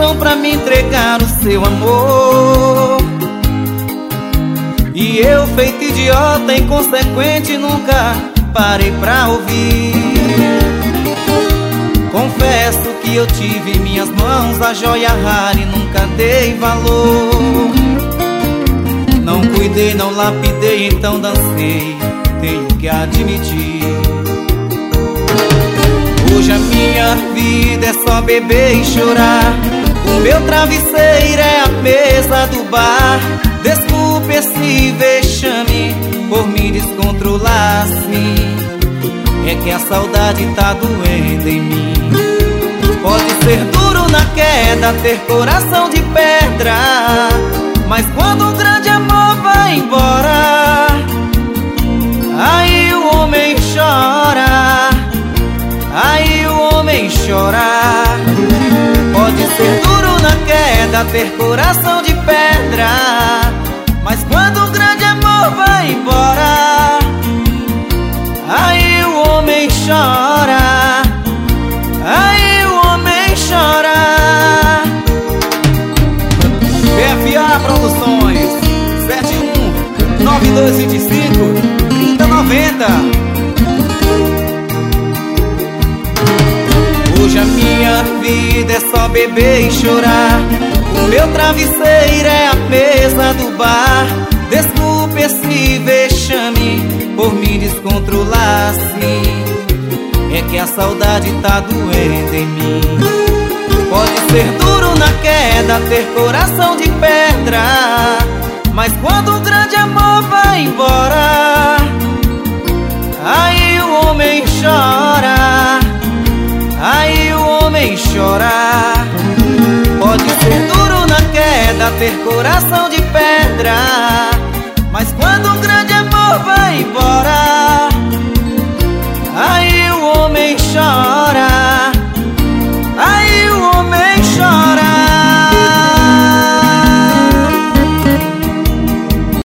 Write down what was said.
coração pra me entregar o seu amor. E eu, feito idiota, inconsequente, nunca parei pra ouvir. Confesso que eu tive em minhas mãos a joia rara e nunca dei valor. Não cuidei, não lapidei, então dancei, tenho que admitir. Hoje a minha vida é só beber e chorar. O meu travesseiro é a mesa do bar. Desculpe esse vexame por me descontrolar assim. É que a saudade tá doendo em mim. Pode ser duro na queda, ter coração de pedra, mas quando um grande amor vai embora, aí o homem chora, aí o homem chora. Pode ser duro na queda, ter coração de pedra, mas quando um grande amor vai embora, aí o homem chora, aí o homem chora. PFA Produções 719225-3090. Hoje a minha vida é só beber e chorar. O meu travesseiro é a mesa do bar. Desculpe esse vexame por me descontrolar assim. É que a saudade tá doendo em mim. Pode ser duro na queda, ter coração de pedra, mas quando um grande amor vai embora, aí o homem chora, aí o homem chora. Pode ser duro na queda, ter coração de pedra, mas quando um grande amor vai embora, aí o homem chora.